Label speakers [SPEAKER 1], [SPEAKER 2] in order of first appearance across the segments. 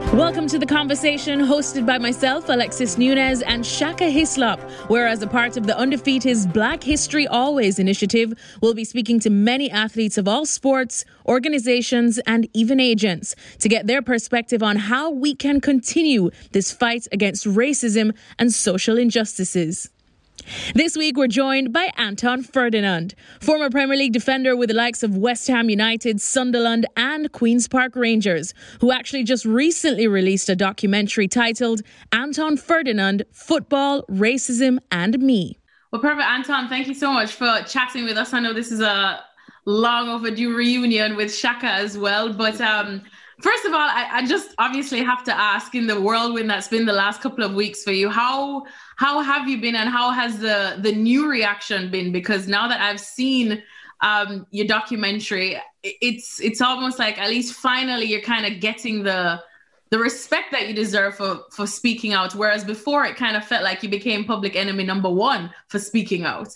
[SPEAKER 1] Welcome to The Conversation, hosted by myself, Alexis Nunez, and Shaka Hislop, where as a part of the Undefeated's Black History Always initiative, we'll be speaking to many athletes of all sports, organizations, and even agents to get their perspective on how we can continue this fight against racism and social injustices. This week, we're joined by Anton Ferdinand, former Premier League defender with the likes of West Ham United, Sunderland and Queen's Park Rangers, who actually just recently released a documentary titled Anton Ferdinand, Football, Racism and Me.
[SPEAKER 2] Well, perfect, Anton. Thank you so much for chatting with us. I know this is a long overdue reunion with Shaka as well, but first of all, I just obviously have to ask, in the whirlwind that's been the last couple of weeks for you, how have you been and how has the new reaction been? Because now that I've seen your documentary, it's almost like at least finally you're kind of getting the respect that you deserve for speaking out, whereas before it kind of felt like you became public enemy number one for speaking out.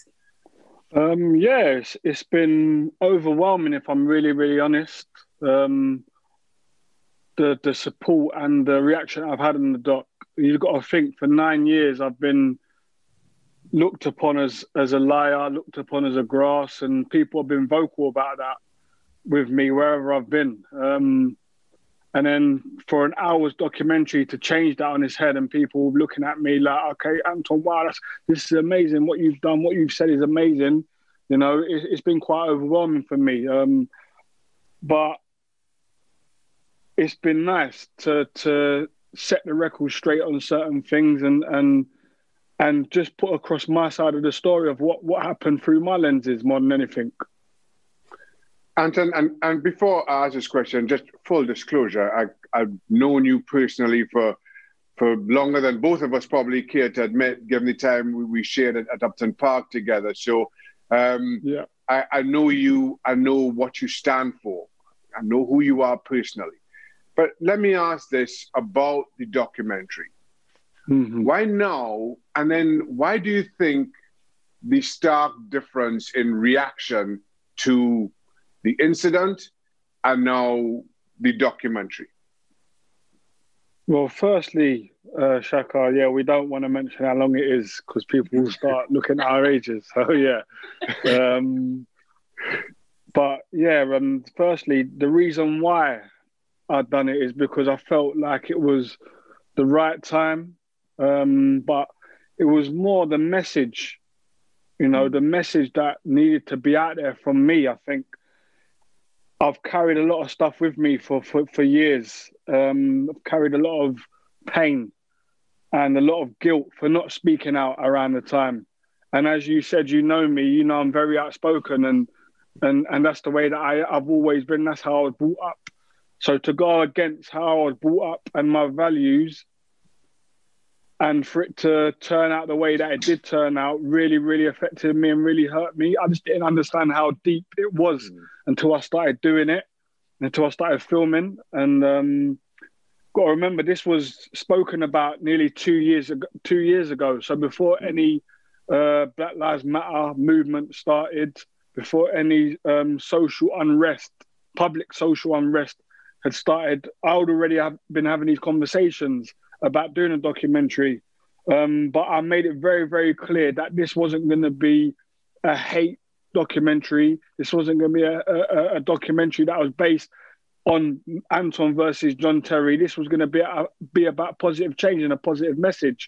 [SPEAKER 3] It's been overwhelming, if I'm really, really honest. The support and the reaction I've had in the doc. You've got to think, for 9 years I've been looked upon as a liar, looked upon as a grass, and people have been vocal about that with me wherever I've been. And then for an hour's documentary to change that on its head and people looking at me like, okay, Anton, wow, this is amazing. What you've done, what you've said is amazing. You know, it's been quite overwhelming for me. But it's been nice to set the record straight on certain things and just put across my side of the story of what happened through my lenses more than anything.
[SPEAKER 4] Anton, and before I ask this question, just full disclosure, I've known you personally for longer than both of us probably care to admit, given the time we shared at Upton Park together. So I know you, I know what you stand for, I know who you are personally. But let me ask this about the documentary. Mm-hmm. Why now? And then why do you think the stark difference in reaction to the incident and now the documentary?
[SPEAKER 3] Well, firstly, Shaka, we don't want to mention how long it is because people will start looking at our ages. So, firstly, the reason why I'd done it is because I felt like it was the right time, but it was more the message, the message that needed to be out there from me. I think I've carried a lot of stuff with me for years. I've carried a lot of pain and a lot of guilt for not speaking out around the time. And as you said, you know me, I'm very outspoken and that's the way that I've always been. That's how I was brought up. So to go against how I was brought up and my values, and for it to turn out the way that it did turn out really, really affected me and really hurt me. I just didn't understand how deep it was until I started doing it, until I started filming. And got to remember, this was spoken about nearly 2 years ago. So before any Black Lives Matter movement started, before any social unrest, public social unrest had started, I would already have been having these conversations about doing a documentary. But I made it very, very clear that this wasn't going to be a hate documentary. This wasn't going to be a documentary that was based on Anton versus John Terry. This was going to be about positive change and a positive message.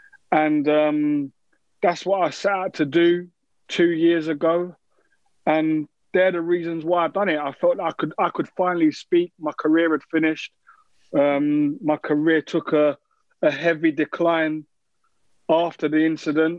[SPEAKER 3] And that's what I set out to do 2 years ago. And they're the reasons why I've done it. I felt I could finally speak. My career had finished. My career took a heavy decline after the incident.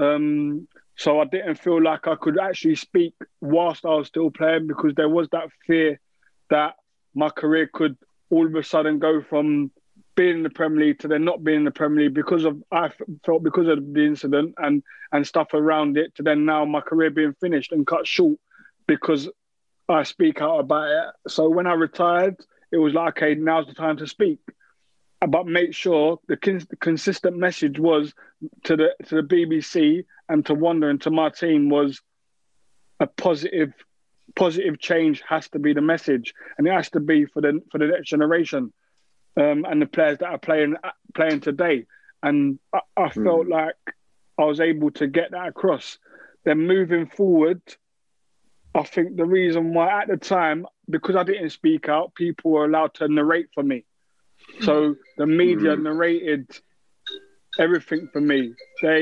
[SPEAKER 3] So I didn't feel like I could actually speak whilst I was still playing, because there was that fear that my career could all of a sudden go from being in the Premier League to then not being in the Premier League because of the incident and stuff around it, to then now my career being finished and cut short because I speak out about it. So when I retired, it was like, okay, now's the time to speak. But make sure the consistent message was to the BBC and to Wanda and to my team was a positive change has to be the message, and it has to be for the next generation. and the players that are playing today. And I felt like I was able to get that across. Then moving forward, I think the reason why at the time, because I didn't speak out, people were allowed to narrate for me. So the media narrated everything for me.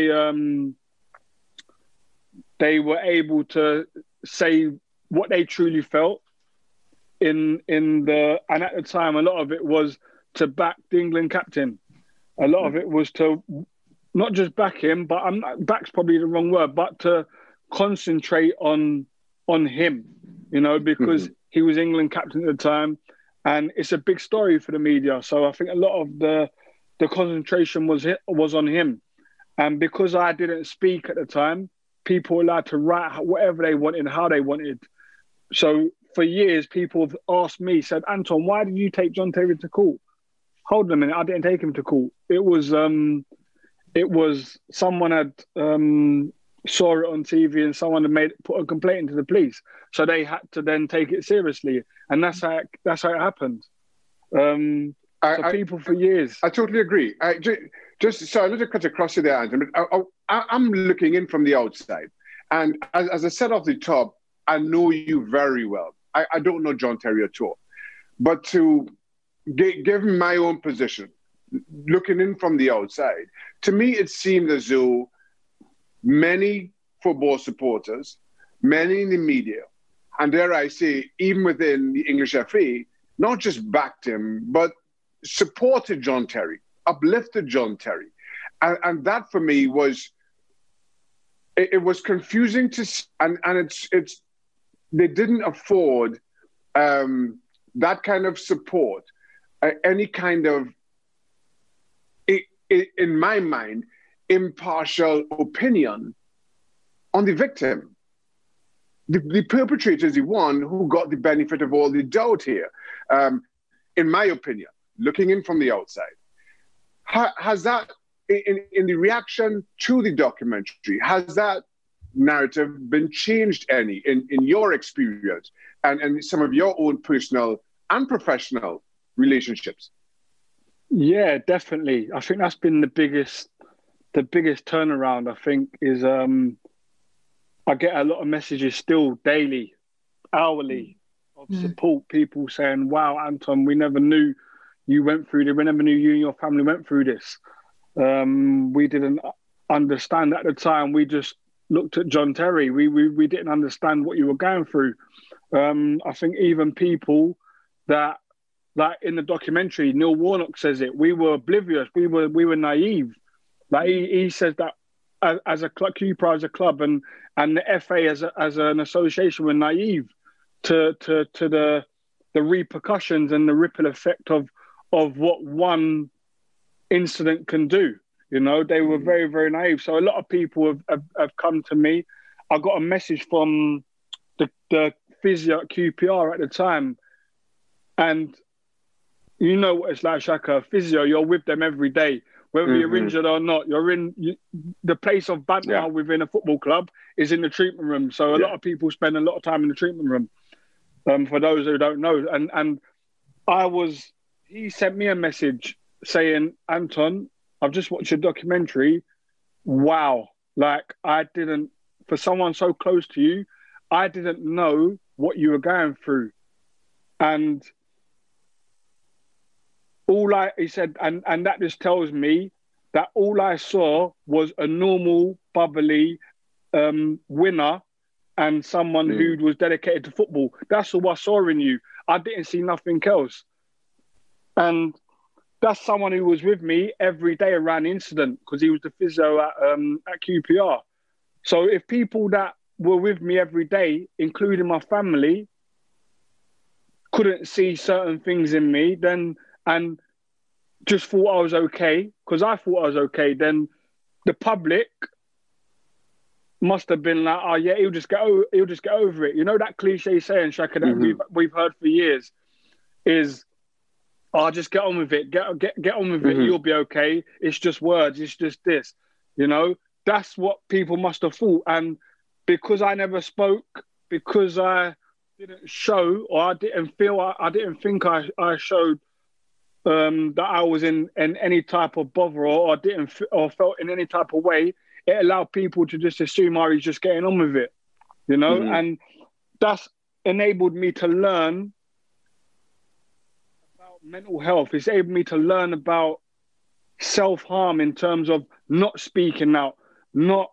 [SPEAKER 3] They were able to say what they truly felt and at the time, a lot of it was to back the England captain. A lot of it was to not just back him, but back's probably the wrong word, but to concentrate on him, because he was England captain at the time, and it's a big story for the media. So I think a lot of the concentration was on him, and because I didn't speak at the time, people were allowed to write whatever they wanted and how they wanted. So for years, people have asked me, said, Anton, why did you take John Terry to court? Hold on a minute, I didn't take him to court. It was someone had saw it on TV and someone had put a complaint into the police, so they had to then take it seriously, and that's how it happened. People for years.
[SPEAKER 4] I totally agree. Just so I'm going to cut across you there, Anton. I'm looking in from the outside, and as I said off the top, I know you very well. I don't know John Terry at all, but to give my own position, looking in from the outside, to me it seemed as though many football supporters, many in the media, and dare I say, even within the English FA, not just backed him, but supported John Terry, uplifted John Terry. And that for me was, it was confusing to see, and it's they didn't afford that kind of support, any kind of, in my mind, impartial opinion on the victim. The perpetrator is the one who got the benefit of all the doubt here. In my opinion, looking in from the outside, has that, in the reaction to the documentary, has that narrative been changed any in your experience and some of your own personal and professional relationships?
[SPEAKER 3] Yeah, definitely. I think that's been the biggest turnaround. I think is I get a lot of messages still daily, hourly, of support. People saying, "Wow, Anton, we never knew you went through this. We never knew you and your family went through this. We didn't understand at the time. We just looked at John Terry. We didn't understand what you were going through." I think even people that, like in the documentary, Neil Warnock says it. We were oblivious. We were naive. Like he says that as a club, QPR as a club, and the FA as an association were naive to the repercussions and the ripple effect of what one incident can do. They were very, very naive. So a lot of people have come to me. I got a message from the physio at QPR at the time, and you know what it's like, Shaka. Physio, you're with them every day. Whether you're injured or not, you're in the place of banter within a football club is in the treatment room. So a lot of people spend a lot of time in the treatment room. For those who don't know, and he sent me a message saying, Anton, I've just watched your documentary. Wow, like for someone so close to you, I didn't know what you were going through, and he said, and that just tells me that all I saw was a normal, bubbly winner and someone who was dedicated to football. That's all I saw in you. I didn't see nothing else. And that's someone who was with me every day around the incident, because he was the physio at QPR. So if people that were with me every day, including my family, couldn't see certain things in me, and just thought I was okay, because I thought I was okay, then the public must have been like, oh yeah, he'll just get over it. That cliche saying, Shaka, that we've heard for years is, oh, just get on with it. Get on with it. You'll be okay. It's just words. It's just this. That's what people must have thought. And because I never spoke, because I didn't show, or I didn't think I showed that I was in any type of bother or didn't or felt in any type of way, it allowed people to just assume I was just getting on with it, you know, and that's enabled me to learn about mental health. It's enabled me to learn about self-harm in terms of not speaking out, not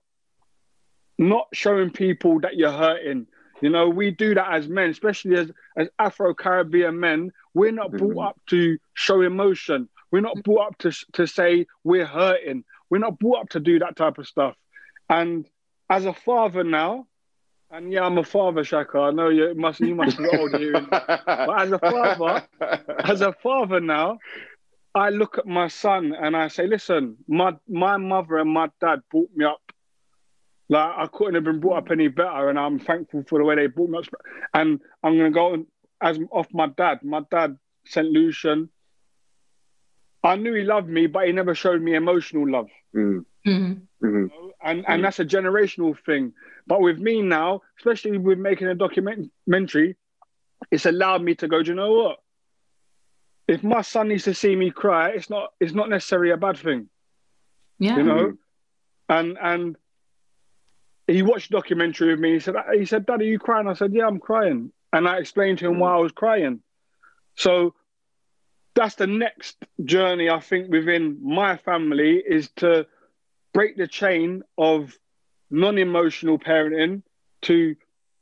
[SPEAKER 3] showing people that you're hurting. You know, we do that as men, especially as Afro-Caribbean men. We're not brought up to show emotion. We're not brought up to say we're hurting. We're not brought up to do that type of stuff. And as a father now, and yeah, I'm a father, Shaka. I know you must be old hearing. But as a father now, I look at my son and I say, listen, my mother and my dad brought me up. Like, I couldn't have been brought up any better, and I'm thankful for the way they brought me up. And I'm going to go off my dad. My dad, St. Lucian, I knew he loved me, but he never showed me emotional love. You know? And that's a generational thing. But with me now, especially with making a documentary, it's allowed me to go, do you know what? If my son needs to see me cry, it's not necessarily a bad thing.
[SPEAKER 2] Yeah.
[SPEAKER 3] You know? And he watched the documentary with me. He said, Dad, are you crying? I said, yeah, I'm crying. And I explained to him why I was crying. So that's the next journey, I think, within my family, is to break the chain of non-emotional parenting to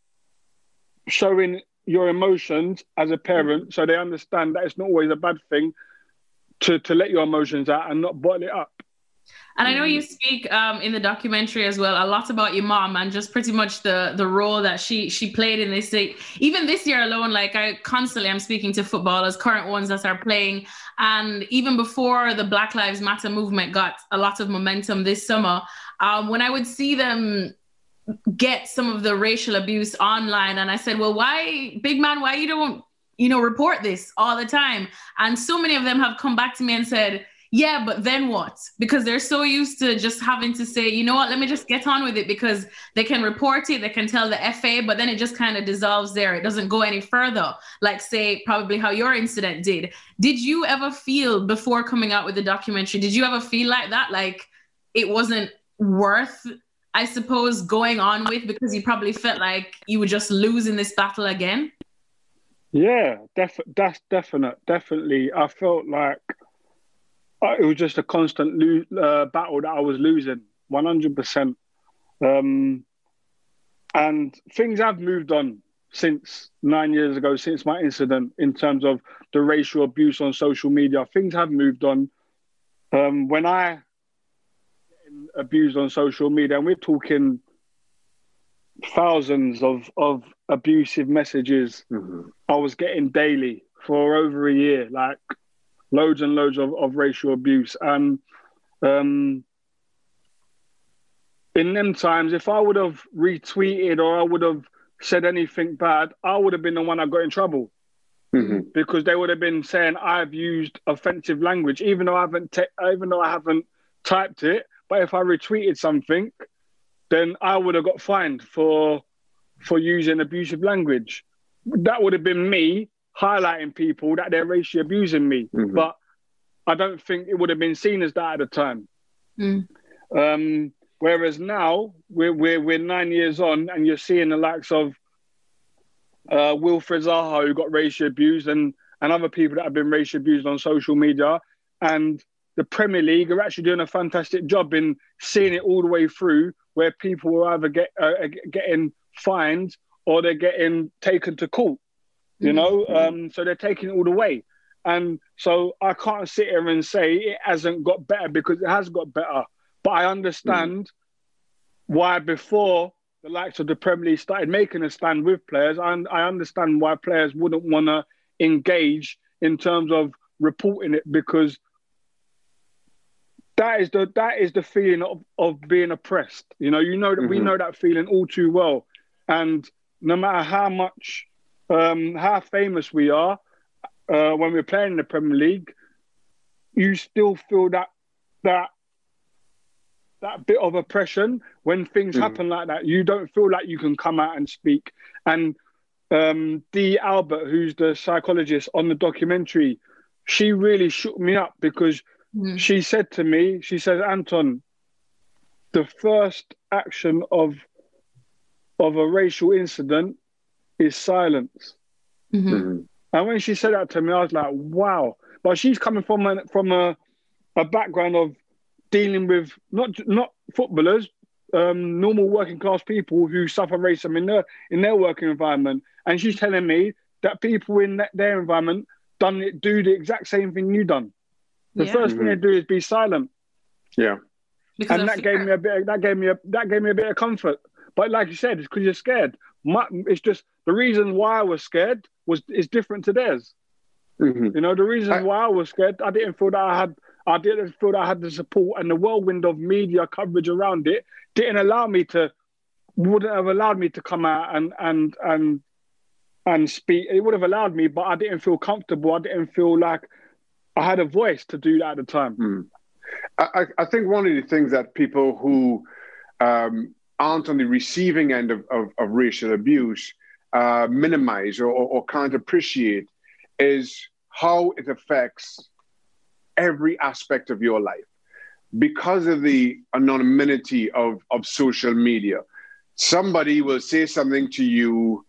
[SPEAKER 3] showing your emotions as a parent, so they understand that it's not always a bad thing to let your emotions out and not bottle it up.
[SPEAKER 2] And I know you speak in the documentary as well a lot about your mom and just pretty much the role that she played in this. Even this year alone, like I constantly am speaking to footballers, current ones that are playing. And even before the Black Lives Matter movement got a lot of momentum this summer, when I would see them get some of the racial abuse online, and I said, well, why, big man, why you don't, report this all the time? And so many of them have come back to me and said, yeah, but then what? Because they're so used to just having to say, you know what, let me just get on with it, because they can report it, they can tell the FA, but then it just kind of dissolves there. It doesn't go any further, like say probably how your incident did. Did you ever feel, before coming out with the documentary, did you ever feel like that? Like it wasn't worth, I suppose, going on with, because you probably felt like you were just losing this battle again?
[SPEAKER 3] Yeah, that's definitely. I felt like it was just a constant battle that I was losing, 100%. And things have moved on since 9 years ago, since my incident, in terms of the racial abuse on social media. Things have moved on. When I get abused on social media, and we're talking thousands of abusive messages I was getting daily for over a year, like loads and loads of racial abuse. And in them times, if I would have retweeted or I would have said anything bad, I would have been the one that got in trouble. Because they would have been saying I've used offensive language, even though I haven't typed it. But if I retweeted something, then I would have got fined for using abusive language. That would have been me highlighting people that they're racially abusing me. But I don't think it would have been seen as that at the time. Whereas now we're 9 years on, and you're seeing the likes of Wilfred Zaha, who got racially abused, and other people that have been racially abused on social media. And the Premier League are actually doing a fantastic job in seeing it all the way through, where people will either getting fined or they're getting taken to court. You know, so they're taking it all the way. And so I can't sit here and say it hasn't got better, because it has got better. But I understand why before the likes of the Premier League started making a stand with players, and I understand why players wouldn't want to engage in terms of reporting it, because that is the feeling of being oppressed. You know that we know that feeling all too well. And no matter how much how famous we are when we're playing in the Premier League, you still feel that bit of oppression when things happen like that. You don't feel like you can come out and speak. And Dee Albert, who's the psychologist on the documentary, she really shook me up because she said to me, she said, Anton, the first action of a racial incident is silence. And when she said that to me, I was like, wow. But she's coming from a background of dealing with not footballers, normal working class people who suffer racism in their working environment. And she's telling me that people in their environment do the exact same thing you done. The first thing they do is be silent.
[SPEAKER 4] Yeah.
[SPEAKER 2] Because
[SPEAKER 3] And that gave me a bit of comfort. But like you said, it's because you're scared. It's just the reason why I was scared is different to theirs. You know, the reason why I was scared, I didn't feel that I had the support, and the whirlwind of media coverage around it wouldn't have allowed me to come out and speak. It would have allowed me, but I didn't feel comfortable. I didn't feel like I had a voice to do that at the time.
[SPEAKER 4] I think one of the things that people who aren't on the receiving end of racial abuse minimize or can't appreciate is how it affects every aspect of your life. Because of the anonymity of social media, somebody will say something to you,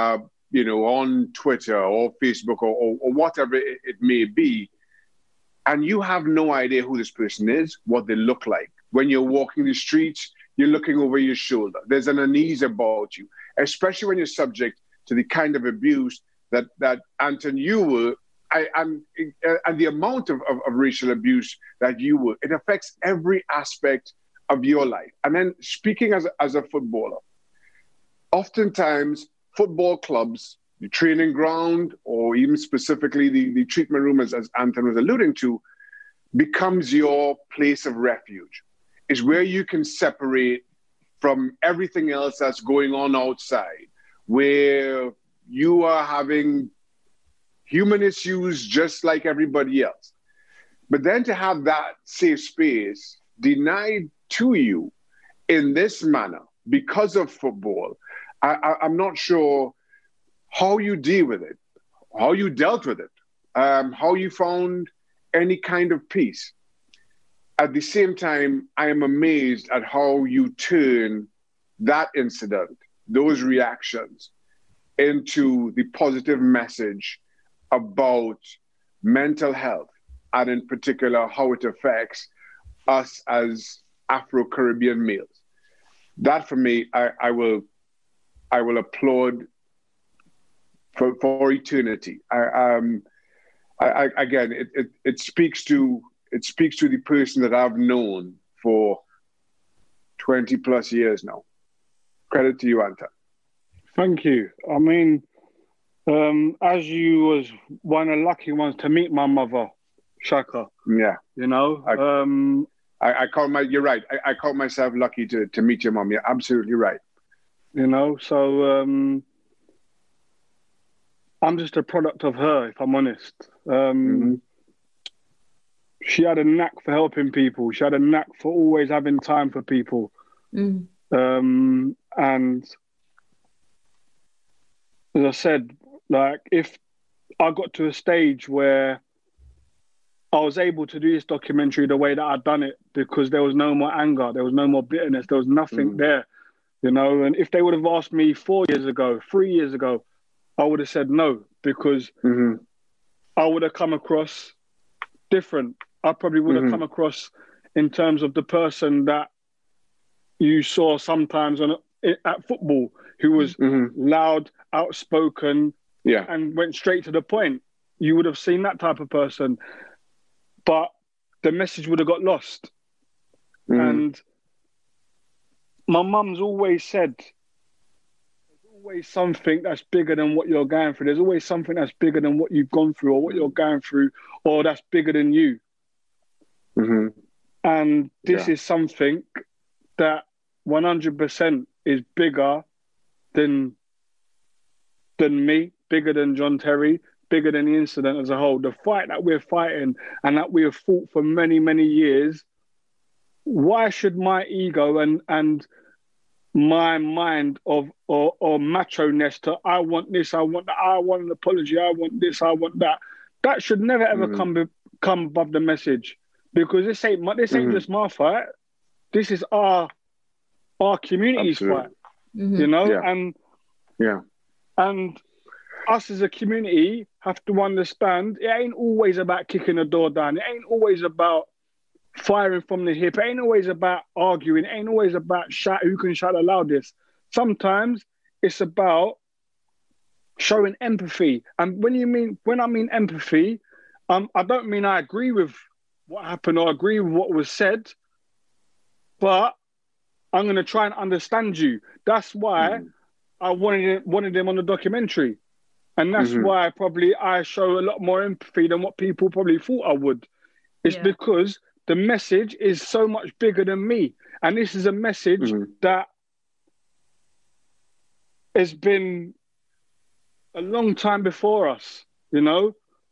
[SPEAKER 4] on Twitter or Facebook or whatever it may be, and you have no idea who this person is, what they look like. When you're walking the streets, you're looking over your shoulder. There's an unease about you, especially when you're subject to the kind of abuse that Anton, you were, and the amount of racial abuse that you were. It affects every aspect of your life. And then speaking as a footballer, oftentimes football clubs, the training ground, or even specifically the treatment room, as Anton was alluding to, becomes your place of refuge. It's where you can separate from everything else that's going on outside, where you are having human issues just like everybody else. But then to have that safe space denied to you in this manner because of football, I'm not sure how you deal with it, how you dealt with it, how you found any kind of peace. At the same time, I am amazed at how you turn that incident, those reactions, into the positive message about mental health, and in particular, how it affects us as Afro-Caribbean males. That, for me, I will applaud for eternity. Again, it speaks to the person that I've known for 20 plus years now. Credit to you, Anton.
[SPEAKER 3] Thank you. I mean, as you was one of the lucky ones to meet my mother, Shaka.
[SPEAKER 4] Yeah.
[SPEAKER 3] You know,
[SPEAKER 4] you're right. I call myself lucky to meet your mom. You're absolutely right.
[SPEAKER 3] You know, so I'm just a product of her, if I'm honest. She had a knack for helping people. She had a knack for always having time for people. And as I said, like, if I got to a stage where I was able to do this documentary the way that I'd done it, because there was no more anger, there was no more bitterness, there was nothing there, you know. And if they would have asked me 4 years ago, 3 years ago, I would have said no, because I would have come across different. I probably would have come across in terms of the person that you saw sometimes at football, who was loud, outspoken, and went straight to the point. You would have seen that type of person, but the message would have got lost. And my mum's always said, there's always something that's bigger than what you're going through. There's always something that's bigger than what you've gone through or what you're going through, or that's bigger than you. And this is something that 100% is bigger than me, bigger than John Terry, bigger than the incident as a whole. The fight that we're fighting and that we have fought for many, many years, why should my ego and my mind or macho-ness to I want this, I want that, I want an apology, I want this, I want that, That should never ever come above the message, because this ain't just my fight. This is our community's fight. You know, and us as a community have to understand it ain't always about kicking a door down. It ain't always about firing from the hip. It ain't always about arguing. It ain't always about who can shout the loudest. Sometimes it's about showing empathy. And when I mean empathy, I don't mean I agree with what happened or agree with what was said, but I'm going to try and understand you. That's why I wanted them on the documentary. And that's why probably I show a lot more empathy than what people probably thought I would. It's because the message is so much bigger than me. And this is a message that has been a long time before us, you know,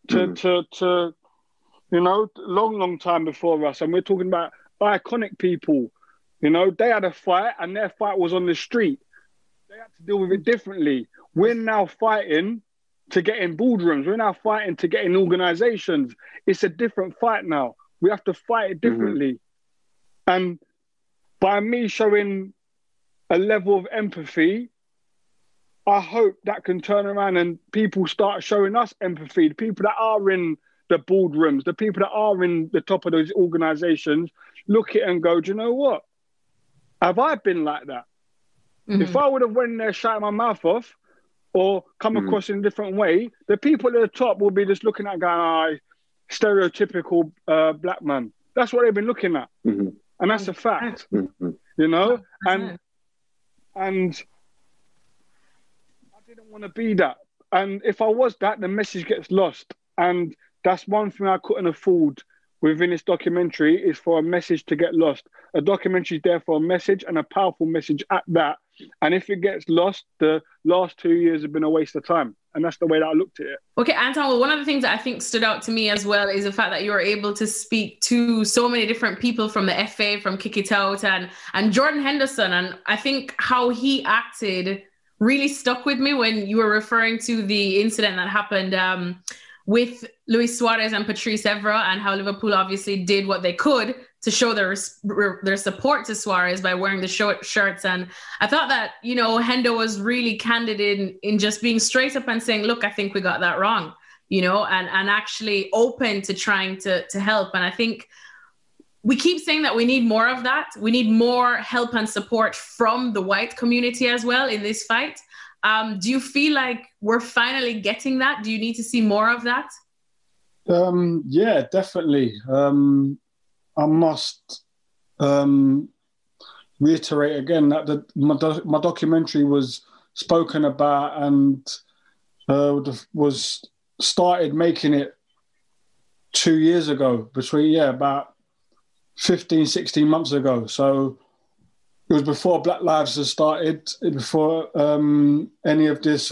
[SPEAKER 3] long time before us. And we're talking about iconic people, you know, they had a fight and their fight was on the street. They had to deal with it differently. We're now fighting to get in boardrooms. We're now fighting to get in organizations. It's a different fight now. We have to fight it differently. And by me showing a level of empathy, I hope that can turn around and people start showing us empathy. The people that are in the boardrooms, the people that are in the top of those organizations, look at it and go, do you know what? Have I been like that? If I would have went in there shouting my mouth off or come across in a different way, the people at the top will be just looking at going, stereotypical black man. That's what they've been looking at. And that's a fact, you know? And I didn't want to be that. And if I was that, the message gets lost. And that's one thing I couldn't afford within this documentary, is for a message to get lost. A documentary is there for a message, and a powerful message at that. And if it gets lost, the last 2 years have been a waste of time. And that's the way that I looked at it.
[SPEAKER 2] Okay, Anton, well, one of the things that I think stood out to me as well is the fact that you were able to speak to so many different people from the FA, from Kick It Out, and Jordan Henderson. And I think how he acted really stuck with me when you were referring to the incident that happened with Luis Suarez and Patrice Evra, and how Liverpool obviously did what they could to show their support to Suarez by wearing the shirts. And I thought that, you know, Hendo was really candid in just being straight up and saying, look, I think we got that wrong, you know, and actually open to trying to help. And I think we keep saying that we need more of that. We need more help and support from the white community as well in this fight. Do you feel like we're finally getting that? Do you need to see more of that?
[SPEAKER 5] Yeah, definitely. I must reiterate again that my documentary was spoken about and was started making it 2 years ago, about 15, 16 months ago. So it was before Black Lives had started, before any of this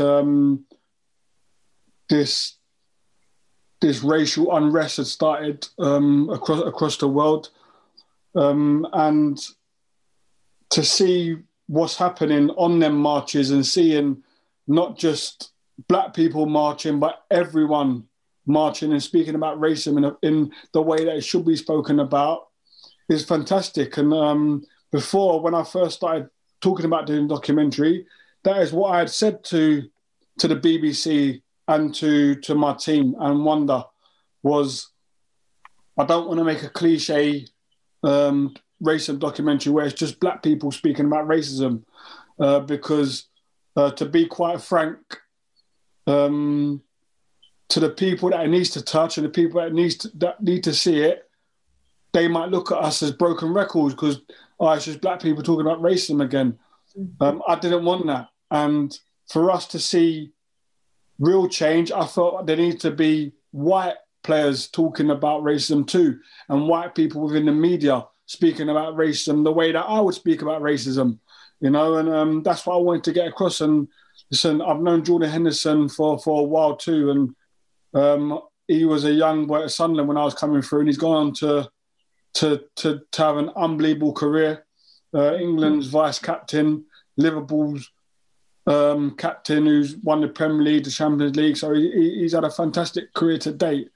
[SPEAKER 5] racial unrest had started across the world. And to see what's happening on them marches and seeing not just black people marching, but everyone marching and speaking about racism in the way that it should be spoken about is fantastic. And before, when I first started talking about doing the documentary, that is what I had said to the BBC and to my team and Wonder, was I don't want to make a cliche racism documentary where it's just black people speaking about racism, because to be quite frank, to the people that it needs to touch and the people that need to see it, they might look at us as broken records because it's just black people talking about racism again. I didn't want that. And for us to see real change, I felt there needs to be white players talking about racism too, and white people within the media speaking about racism the way that I would speak about racism, you know, and that's what I wanted to get across. And listen, I've known Jordan Henderson for a while too, and he was a young boy at Sunderland when I was coming through, and he's gone on to have an unbelievable career. England's vice captain, Liverpool's captain, who's won the Premier League, the Champions League. So he's had a fantastic career to date.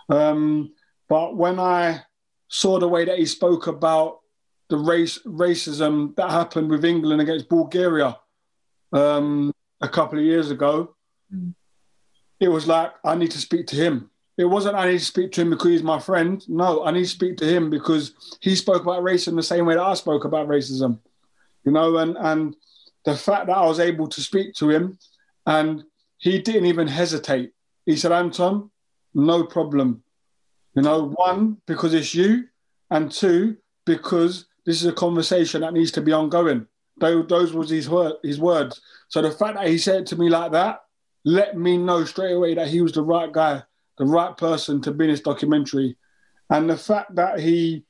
[SPEAKER 5] But when I saw the way that he spoke about the racism that happened with England against Bulgaria a couple of years ago, it was like, I need to speak to him. It wasn't I need to speak to him because he's my friend. No, I need to speak to him because he spoke about racism the same way that I spoke about racism. You know, and the fact that I was able to speak to him and he didn't even hesitate. He said, Anton, no problem. You know, one, because it's you, and two, because this is a conversation that needs to be ongoing. Those was his words. So the fact that he said it to me like that let me know straight away that he was the right guy, the right person to be in this documentary. And the fact that he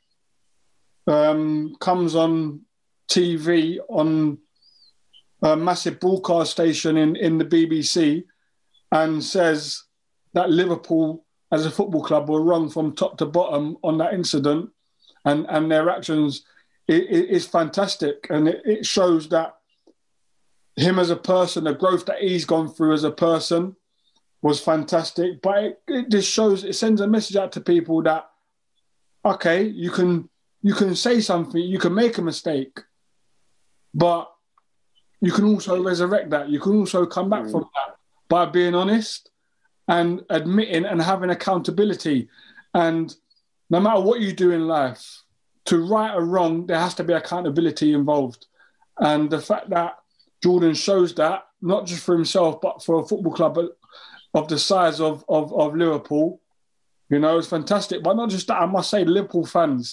[SPEAKER 5] comes on TV on a massive broadcast station in the BBC and says that Liverpool as a football club were wrong from top to bottom on that incident and their actions is fantastic. And it shows that him as a person, the growth that he's gone through as a person was fantastic. But it just shows, it sends a message out to people that, okay, you can say something, you can make a mistake, but you can also resurrect that. You can also come back from that by being honest and admitting and having accountability. And no matter what you do in life, to right or wrong, there has to be accountability involved. And the fact that Jordan shows that, not just for himself, but for a football club of the size of Liverpool, you know, it's fantastic. But not just that, I must say, Liverpool fans,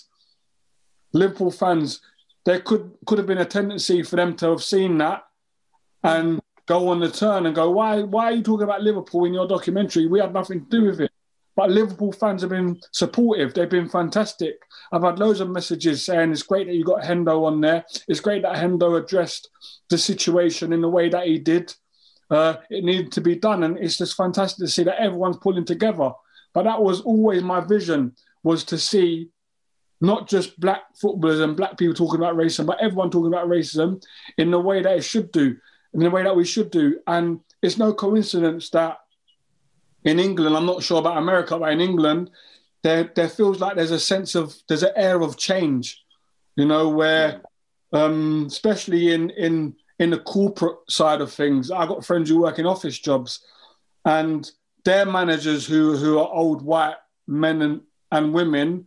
[SPEAKER 5] there could have been a tendency for them to have seen that and go on the turn and go, why are you talking about Liverpool in your documentary? We had nothing to do with it. But Liverpool fans have been supportive. They've been fantastic. I've had loads of messages saying it's great that you got Hendo on there. It's great that Hendo addressed the situation in the way that he did. It needed to be done. And it's just fantastic to see that everyone's pulling together. But that was always my vision, was to see not just black footballers and black people talking about racism, but everyone talking about racism in the way that it should do, in the way that we should do. And it's no coincidence that in England, I'm not sure about America, but in England, there feels like there's an air of change, you know, where especially in the corporate side of things, I've got friends who work in office jobs and their managers who are old white men and women,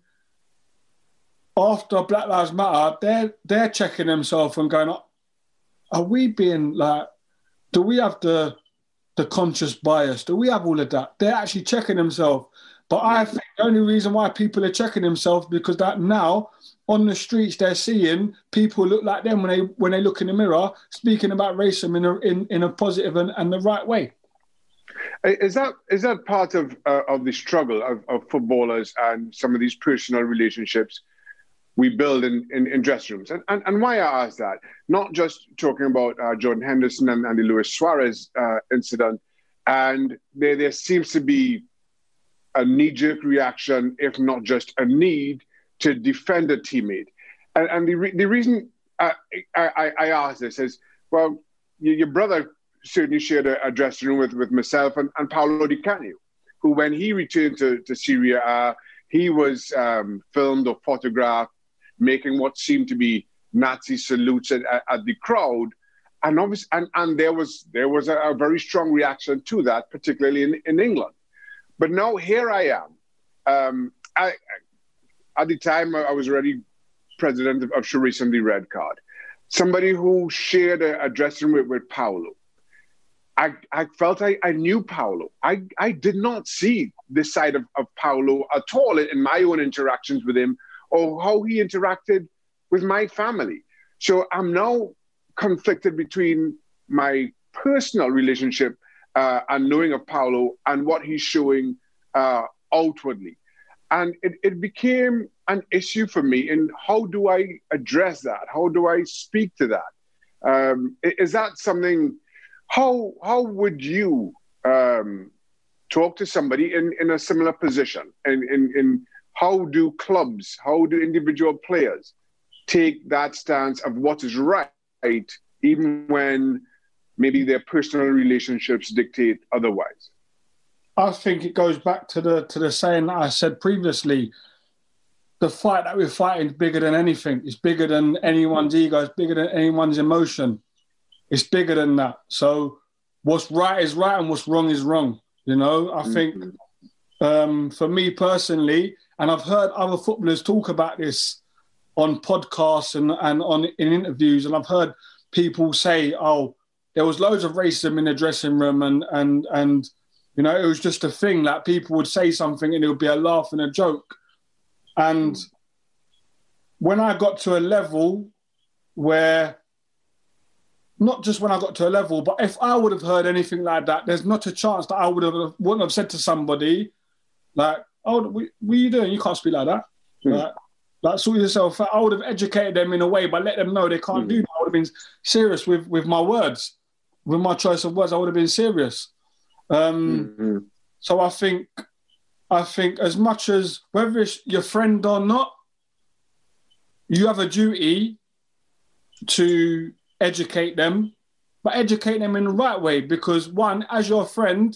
[SPEAKER 5] after Black Lives Matter, they're checking themselves and going, are we being like, do we have the conscious bias? Do we have all of that? They're actually checking themselves. But I think the only reason why people are checking themselves because that now on the streets they're seeing people look like them when they look in the mirror, speaking about racism in a positive and the right way.
[SPEAKER 4] Is that part of the struggle of footballers and some of these personal relationships we build in dressing rooms? And why I ask that, not just talking about Jordan Henderson and the Luis Suarez incident, and there seems to be a knee-jerk reaction, if not just a need, to defend a teammate. And the reason I ask this is, well, your brother certainly shared a dressing room with myself and Paolo Di Canio, who when he returned to Syria, he was filmed or photographed making what seemed to be Nazi salutes at the crowd, and there was a very strong reaction to that, particularly in England. But now here I am. At the time, I was already president of Sharice and the Red Card, somebody who shared a dressing room with Paolo. I felt I knew Paolo. I did not see this side of Paolo at all in my own interactions with him, or how he interacted with my family. So I'm now conflicted between my personal relationship and knowing of Paolo and what he's showing outwardly. And it became an issue for me in how do I address that? How do I speak to that? Is that something, how would you talk to somebody in a similar position? In how do clubs, how do individual players take that stance of what is right, even when maybe their personal relationships dictate otherwise?
[SPEAKER 5] I think it goes back to the saying that I said previously. The fight that we're fighting is bigger than anything. It's bigger than anyone's ego. It's bigger than anyone's emotion. It's bigger than that. So what's right is right and what's wrong is wrong. You know, I think for me personally, and I've heard other footballers talk about this on podcasts and in interviews, and I've heard people say, "Oh, there was loads of racism in the dressing room," and you know, it was just a thing. Like people would say something and it would be a laugh and a joke. And when I got to a level where, not just when I got to a level, but if I would have heard anything like that, there's not a chance that I wouldn't have said to somebody like, "Oh, what are you doing? You can't speak like that." Like sort yourself out. I would have educated them in a way, but let them know they can't do that. I would have been serious with my words, with my choice of words. I would have been serious. So I think as much as whether it's your friend or not, you have a duty to educate them, but educate them in the right way. Because one, as your friend,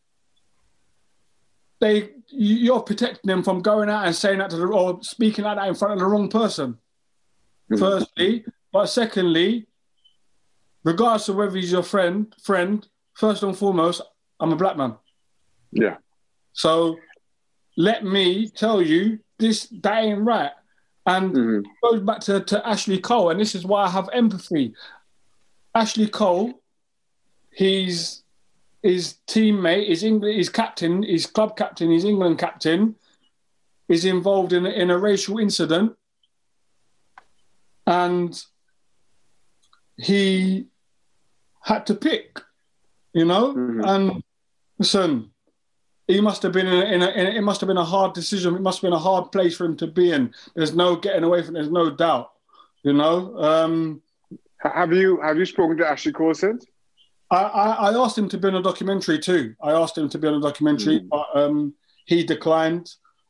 [SPEAKER 5] you're protecting them from going out and saying that or speaking like that in front of the wrong person. Firstly, but secondly, regardless of whether he's your friend, first and foremost, I'm a black man.
[SPEAKER 4] Yeah.
[SPEAKER 5] So let me tell you that ain't right. And it goes back to Ashley Cole, and this is why I have empathy. Ashley Cole, his teammate, his captain, his club captain, his England captain, is involved in a racial incident, and he had to pick, you know. And listen, he must have been it must have been a hard decision. It must have been a hard place for him to be in. There's no getting away from it. There's no doubt, you know.
[SPEAKER 4] Have you spoken to Ashley Cole since?
[SPEAKER 5] I asked him to be on a documentary too. But he declined.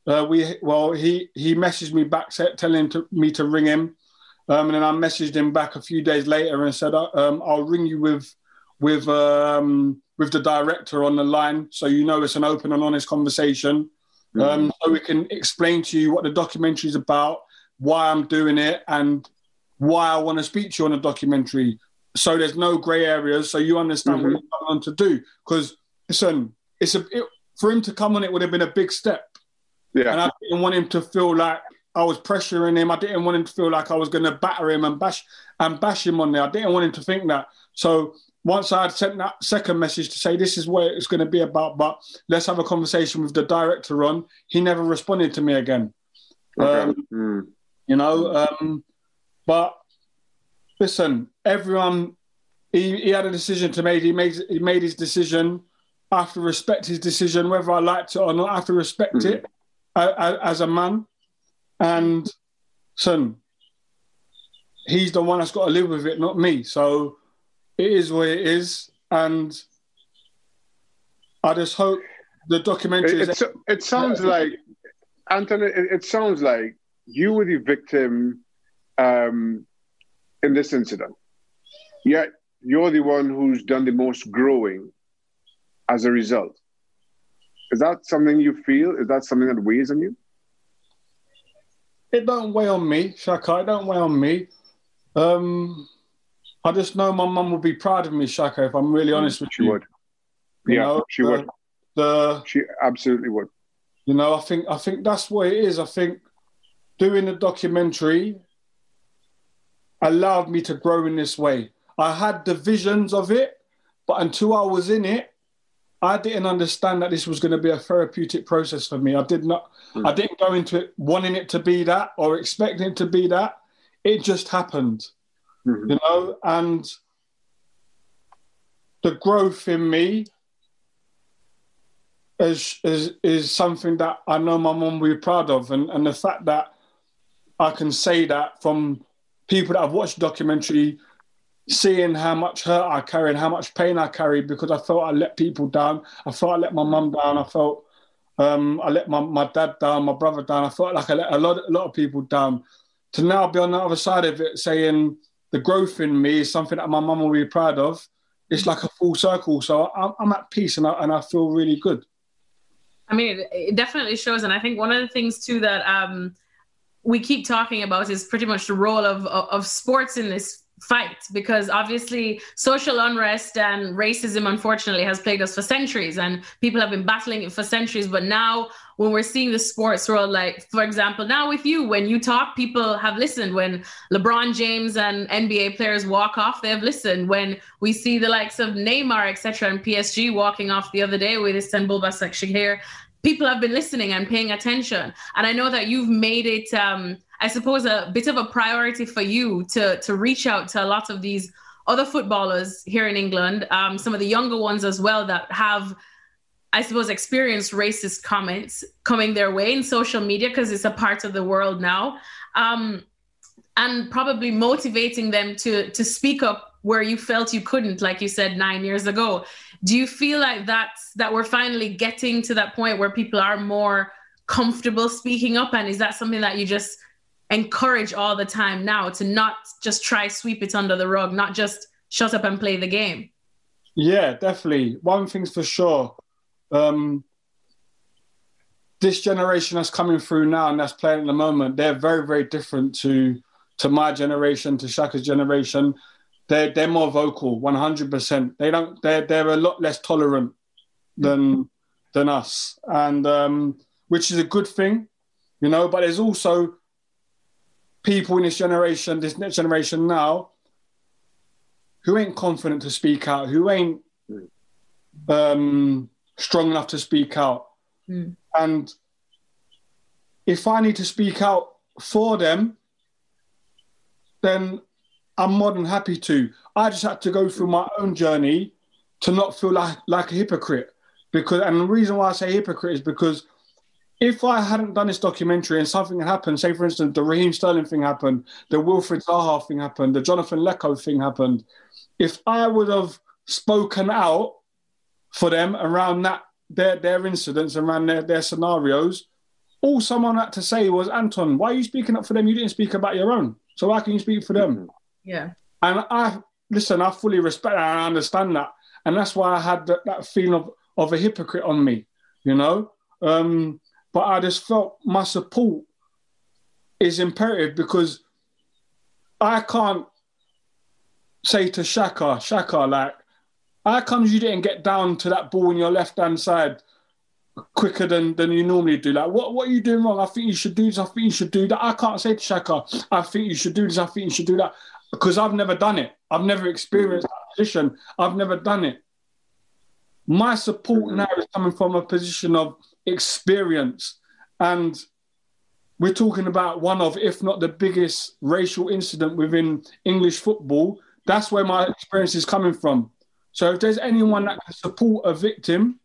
[SPEAKER 5] He messaged me back telling me to ring him, and then I messaged him back a few days later and said, "I'll ring you with the director on the line, so you know it's an open and honest conversation, so we can explain to you what the documentary is about, why I'm doing it, and why I want to speak to you on a documentary. So there's no grey areas, so you understand what you're going on to do. Because listen, for him to come on, it would have been a big step. Yeah. And I didn't want him to feel like I was pressuring him. I didn't want him to feel like I was going to batter him and bash him on there. I didn't want him to think that. So once I had sent that second message to say this is what it's going to be about, but let's have a conversation with the director on, he never responded to me again. Okay. You know, but listen, everyone, he had a decision to make. He made his decision. I have to respect his decision, whether I liked it or not. I have to respect it as a man. And son, he's the one that's got to live with it, not me. So it is what it is. And I just hope the documentary...
[SPEAKER 4] It sounds like, Anthony, it sounds like you were the victim in this incident. Yet you're the one who's done the most growing as a result. Is that something you feel? Is that something that weighs on you?
[SPEAKER 5] It don't weigh on me, Shaka. It don't weigh on me. I just know my mum would be proud of me, Shaka, if I'm really honest with you.
[SPEAKER 4] She would. She would. She absolutely would.
[SPEAKER 5] You know, I think that's what it is. I think doing a documentary allowed me to grow in this way. I had the visions of it, but until I was in it, I didn't understand that this was going to be a therapeutic process for me. I didn't go into it wanting it to be that or expecting it to be that. It just happened, you know, and the growth in me is something that I know my mum will be proud of. And the fact that I can say that from people that have watched the documentary, seeing how much hurt I carry and how much pain I carry because I felt I let people down. I felt I let my mum down. I felt I let my dad down, my brother down. I felt like I let a lot of people down. To now be on the other side of it saying the growth in me is something that my mum will be proud of, it's like a full circle. So I'm at peace and I feel really good.
[SPEAKER 2] I mean, it definitely shows. And I think one of the things too that we keep talking about is pretty much the role of sports in this fight, because obviously social unrest and racism, unfortunately, has plagued us for centuries, and people have been battling it for centuries. But now when we're seeing the sports world, like, for example, now with you, when you talk, people have listened. When LeBron James and NBA players walk off, they have listened. When we see the likes of Neymar, etc., and PSG walking off the other day with Istanbul Başakşehir, people have been listening and paying attention. And I know that you've made it, I suppose, a bit of a priority for you to reach out to a lot of these other footballers here in England, some of the younger ones as well that have, I suppose, experienced racist comments coming their way in social media, because it's a part of the world now, and probably motivating them to speak up where you felt you couldn't, like you said 9 years ago. Do you feel like that we're finally getting to that point where people are more comfortable speaking up? And is that something that you just encourage all the time now, to not just try sweep it under the rug, not just shut up and play the game?
[SPEAKER 5] Yeah, definitely. One thing's for sure. This generation that's coming through now and that's playing at the moment, they're very, very different to my generation, to Shaka's generation. They're more vocal, 100%. They're a lot less tolerant than us, and which is a good thing, you know. But there's also people in this generation, this next generation now, who ain't confident to speak out, who ain't strong enough to speak out. And if I need to speak out for them, then I'm more than happy to. I just had to go through my own journey to not feel like a hypocrite. And the reason why I say hypocrite is because if I hadn't done this documentary and something had happened, say for instance, the Raheem Sterling thing happened, the Wilfried Zaha thing happened, the Jonathan Lecco thing happened, if I would have spoken out for them around that, their incidents, around their scenarios, all someone had to say was, Anton, why are you speaking up for them? You didn't speak about your own. So why can you speak for them?
[SPEAKER 2] Yeah.
[SPEAKER 5] And I fully respect that and I understand that. And that's why I had that feeling of a hypocrite on me, you know? But I just felt my support is imperative, because I can't say to Shaka, like, how comes you didn't get down to that ball in your left-hand side quicker than you normally do? Like, what are you doing wrong? I think you should do this. I think you should do that. I can't say to Shaka, I think you should do this. I think you should do that, because I've never done it. I've never experienced that position. I've never done it. My support now is coming from a position of experience. And we're talking about one of, if not the biggest racial incident within English football. That's where my experience is coming from. So if there's anyone that can support a victim,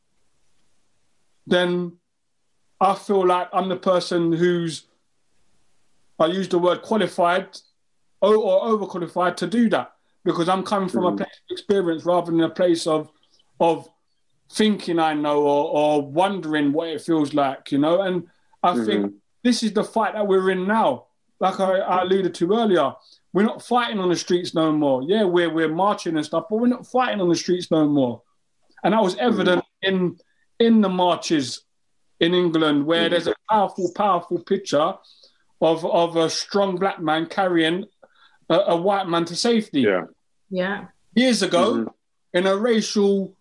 [SPEAKER 5] then I feel like I'm the person who's, I use the word qualified or overqualified to do that, because I'm coming from a place of experience rather than a place of thinking I know or wondering what it feels like, you know. And I think this is the fight that we're in now. Like I alluded to earlier, we're not fighting on the streets no more. Yeah, we're marching and stuff, but we're not fighting on the streets no more. And that was evident in the marches in England, where there's a powerful picture of a strong black man carrying a white man to safety.
[SPEAKER 2] Yeah.
[SPEAKER 5] Years ago, in a racial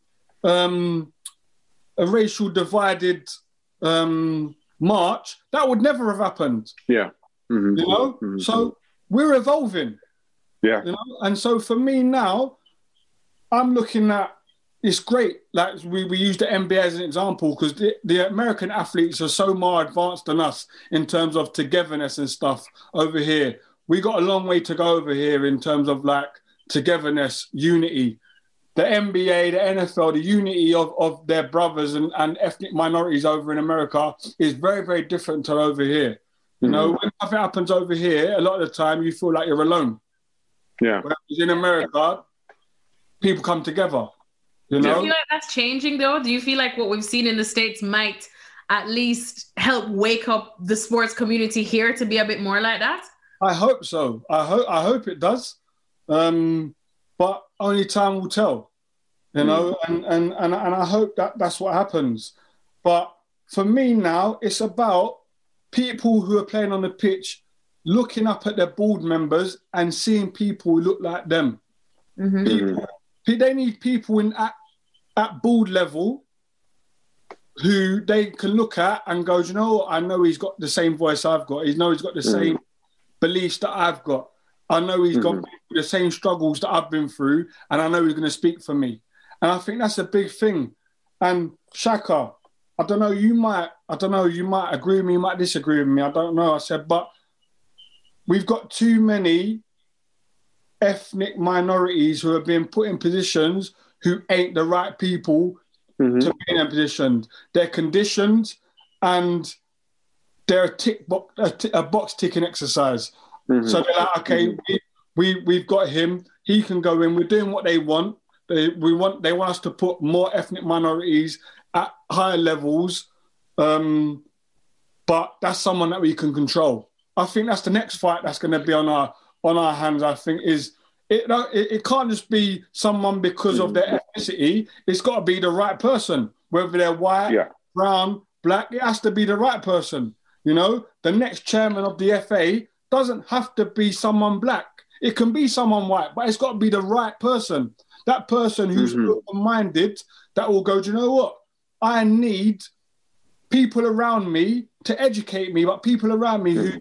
[SPEAKER 5] divided march, that would never have happened.
[SPEAKER 4] Yeah.
[SPEAKER 5] You know? So we're evolving.
[SPEAKER 4] Yeah.
[SPEAKER 5] You know? And so for me now, I'm looking at, it's great. Like we use the NBA as an example, because the American athletes are so more advanced than us in terms of togetherness and stuff over here. We got a long way to go over here in terms of like togetherness, unity. The NBA, the NFL, the unity of their brothers and ethnic minorities over in America is very, very different to over here. You know, when something happens over here, a lot of the time you feel like you're alone.
[SPEAKER 4] Yeah.
[SPEAKER 5] Whereas in America, people come together. You know?
[SPEAKER 2] Do you feel like that's changing though? Do you feel like what we've seen in the States might at least help wake up the sports community here to be a bit more like that?
[SPEAKER 5] I hope so. I hope it does. But only time will tell, you know, and I hope that's what happens. But for me now, it's about people who are playing on the pitch looking up at their board members and seeing people who look like them. They need people at board level who they can look at and go, you know what? I know he's got the same voice I've got. I know he's got the same beliefs that I've got. I know he's got the same struggles that I've been through, and I know he's going to speak for me. And I think that's a big thing. And Shaka, I don't know, you might agree with me, you might disagree with me, I don't know. I said, but we've got too many ethnic minorities who have been put in positions who ain't the right people to be in a position. They're conditioned and they're a box ticking exercise. So they're like, okay, we've got him, he can go in, we're doing what they want. They want us to put more ethnic minorities at higher levels, but that's someone that we can control. I think that's the next fight that's going to be on our hands. I think it can't just be someone because of their ethnicity. It's got to be the right person, whether they're white, brown, black. It has to be the right person. You know, the next chairman of the FA doesn't have to be someone black. It can be someone white, but it's got to be the right person. That person who's open-minded, that will go, do you know what? I need people around me to educate me, but people around me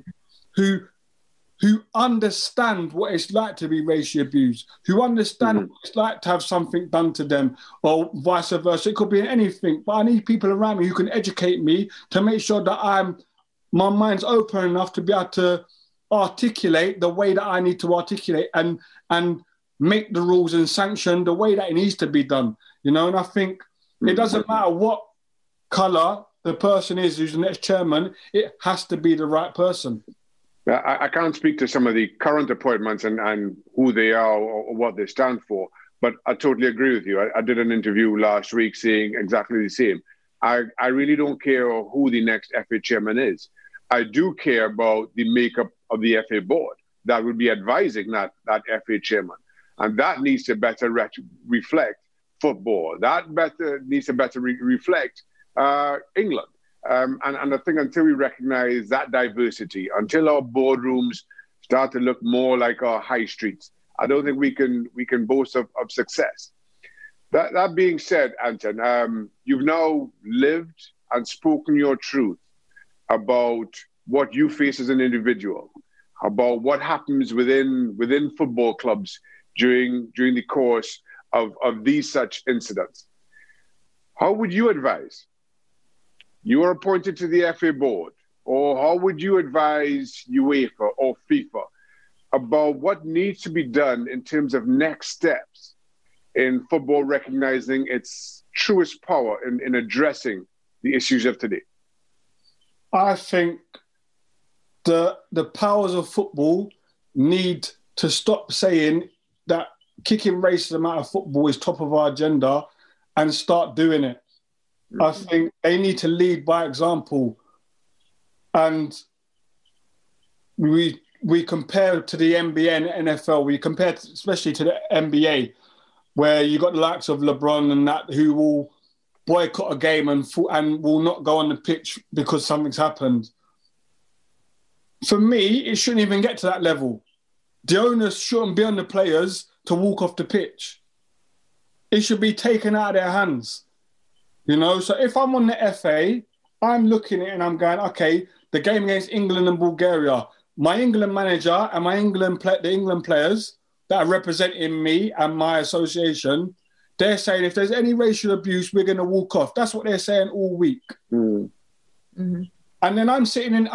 [SPEAKER 5] who understand what it's like to be racially abused, who understand what it's like to have something done to them, or vice versa. It could be anything, but I need people around me who can educate me to make sure that my mind's open enough to be able to articulate the way that I need to articulate and make the rules and sanction the way that it needs to be done, you know. And I think it doesn't matter what colour the person is who's the next chairman, it has to be the right person.
[SPEAKER 4] I can't speak to some of the current appointments and who they are or what they stand for, but I totally agree with you. I did an interview last week saying exactly the same. I really don't care who the next FA chairman is. I do care about the makeup of the FA board that would be advising that FA chairman. And that needs to better reflect football. That needs to better reflect England. And I think until we recognize that diversity, until our boardrooms start to look more like our high streets, I don't think we can boast of success. That being said, Anton, you've now lived and spoken your truth about what you face as an individual, about what happens within football clubs during the course of these such incidents. How would you advise? You are appointed to the FA board, or how would you advise UEFA or FIFA about what needs to be done in terms of next steps in football recognizing its truest power in addressing the issues of today?
[SPEAKER 5] I think the powers of football need to stop saying that kicking racism out of football is top of our agenda and start doing it. I think they need to lead by example. And we compare to the NBA and NFL, we compare especially to the NBA, where you got the likes of LeBron and that who will boycott a game and will not go on the pitch because something's happened. For me, it shouldn't even get to that level. The onus shouldn't be on the players to walk off the pitch. It should be taken out of their hands. You know, so if I'm on the FA, I'm looking at it and I'm going, okay, the game against England and Bulgaria, my England manager and the England players that are representing me and my association, they're saying if there's any racial abuse, we're going to walk off. That's what they're saying all week. And then I'm sitting in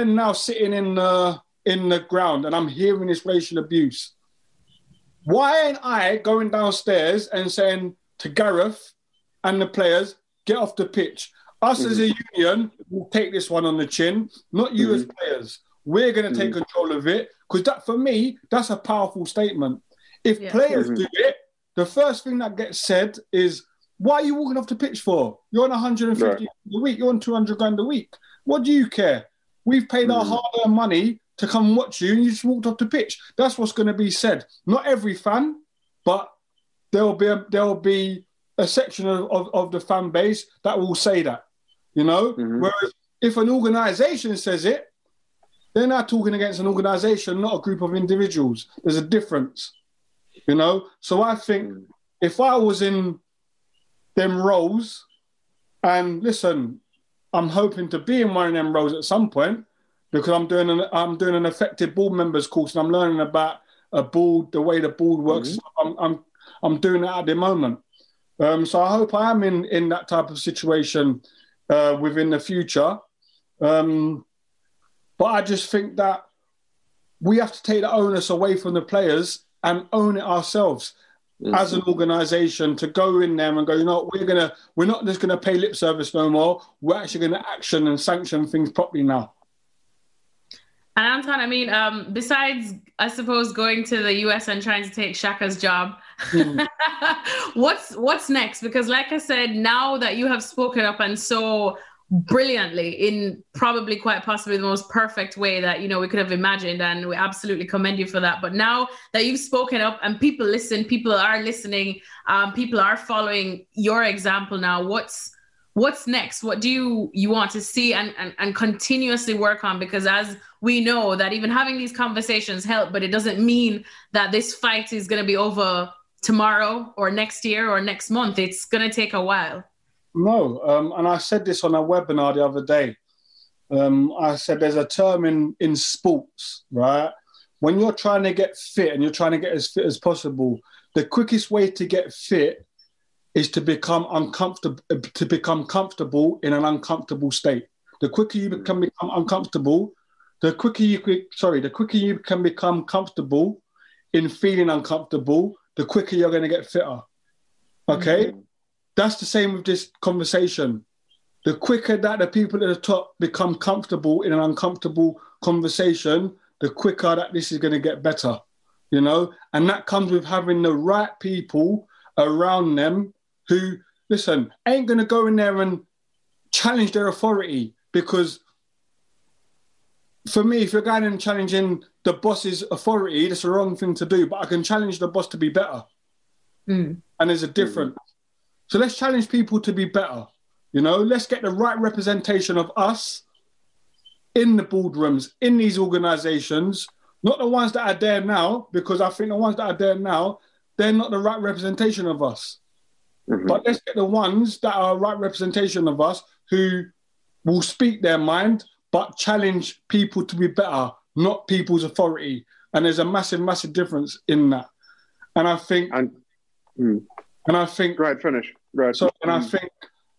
[SPEAKER 5] the ground and I'm hearing this racial abuse. Why ain't I going downstairs and saying to Gareth and the players, get off the pitch? Us as a union will take this one on the chin, not you as players. We're going to take control of it, because that, for me, that's a powerful statement. If players do it, the first thing that gets said is, why are you walking off the pitch for? You're on 150 a week, you're on 200 grand a week. What do you care? We've paid our hard-earned money to come and watch you, and you just walked off the pitch. That's what's going to be said. Not every fan, but there will be a section of the fan base that will say that. you know? Whereas if an organisation says it, they're not talking against an organisation, not a group of individuals. There's a difference, you know? So I think if I was in them roles, and listen, I'm hoping to be in one of them roles at some point, because I'm doing an effective board members course, and I'm learning about a board, the way the board works. I'm doing that at the moment. So I hope I am in that type of situation within the future. But I just think that we have to take the onus away from the players and own it ourselves as an organisation, to go in there and go, you know what, we're not just gonna pay lip service no more. We're actually gonna action and sanction things properly now.
[SPEAKER 2] And Anton, I mean, besides, I suppose, going to the US and trying to take Shaka's job, what's next? Because like I said, now that you have spoken up and so brilliantly, in probably quite possibly the most perfect way that, you know, we could have imagined, and we absolutely commend you for that. But now that you've spoken up and people listen, people are listening, people are following your example now, what's next? What do you want to see and continuously work on? Because as we know, that even having these conversations help, but it doesn't mean that this fight is going to be over tomorrow or next year or next month. It's going to take a while.
[SPEAKER 5] No, and I said this on a webinar the other day. I said there's a term in sports, right? When you're trying to get fit and you're trying to get as fit as possible, the quickest way to get fit is to become comfortable in an uncomfortable state. The quicker you can become uncomfortable, the quicker you can become comfortable in feeling uncomfortable, the quicker you're going to get fitter. Okay? That's the same with this conversation. The quicker that the people at the top become comfortable in an uncomfortable conversation, the quicker that this is going to get better, you know? And that comes with having the right people around them who, listen, ain't going to go in there and challenge their authority. Because for me, if you're going and challenging the boss's authority, that's the wrong thing to do. But I can challenge the boss to be better. And there's a difference. So let's challenge people to be better. You know, let's get the right representation of us in the boardrooms, in these organisations, not the ones that are there now, because I think the ones that are there now, they're not the right representation of us. But let's get the ones that are right representation of us, who will speak their mind, but challenge people to be better, not people's authority. And there's a massive, massive difference in that. And I think... And I think...
[SPEAKER 4] Right, finish. Right.
[SPEAKER 5] So, and I think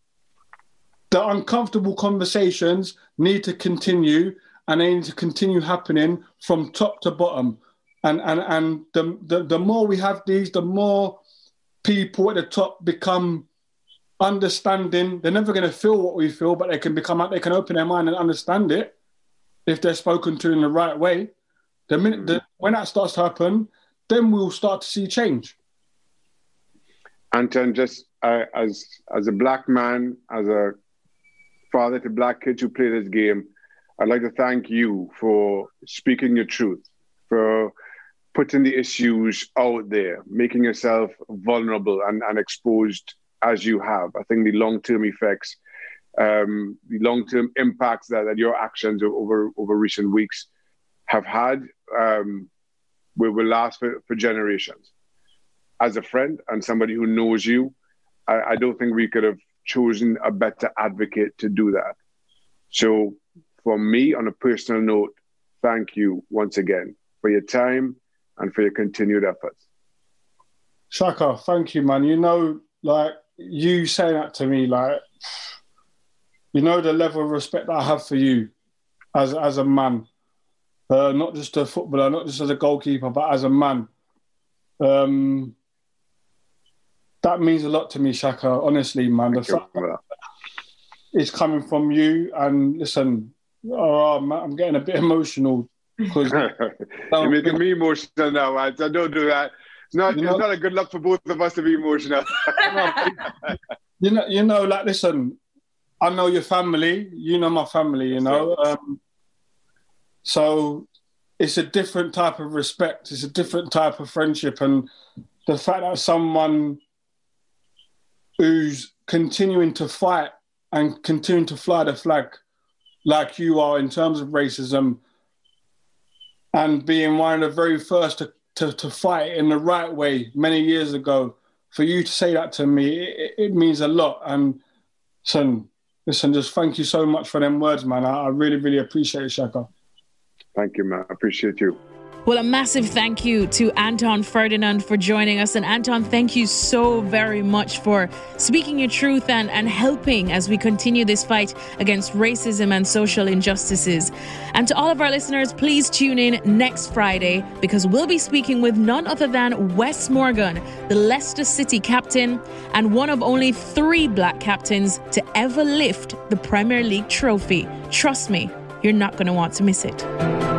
[SPEAKER 5] the uncomfortable conversations need to continue, and they need to continue happening from top to bottom. And the more we have these, the more people at the top become understanding. They're never going to feel what we feel, but they can open their mind and understand it if they're spoken to in the right way. The minute when that starts to happen, then we'll start to see change.
[SPEAKER 4] Anton, just as a black man, as a father to black kids who play this game, I'd like to thank you for speaking your truth, for putting the issues out there, making yourself vulnerable and exposed as you have. I think the long-term effects, the long-term impacts that your actions over recent weeks have had will last for generations. As a friend and somebody who knows you, I don't think we could have chosen a better advocate to do that. So for me, on a personal note, thank you once again for your time and for your continued efforts.
[SPEAKER 5] Shaka, thank you, man. You know, like, you saying that to me, like, you know the level of respect that I have for you as a man, not just a footballer, not just as a goalkeeper, but as a man. That means a lot to me, Shaka, honestly, man. The fact that it's coming from you, and listen, I'm getting a bit emotional. Because
[SPEAKER 4] you're making me emotional now, man. So don't do that. It's not a good luck for both of us to be emotional.
[SPEAKER 5] you know, like, listen, I know your family, you know my family, you know. So it's a different type of respect, it's a different type of friendship, and the fact that someone who's continuing to fight and continue to fly the flag like you are in terms of racism, and being one of the very first to fight in the right way many years ago. For you to say that to me, it means a lot. And listen, just thank you so much for them words, man. I really, really appreciate it, Shaka.
[SPEAKER 4] Thank you, man. I appreciate you.
[SPEAKER 1] Well, a massive thank you to Anton Ferdinand for joining us. And Anton, thank you so very much for speaking your truth and helping as we continue this fight against racism and social injustices. And to all of our listeners, please tune in next Friday, because we'll be speaking with none other than Wes Morgan, the Leicester City captain and one of only 3 black captains to ever lift the Premier League trophy. Trust me, you're not going to want to miss it.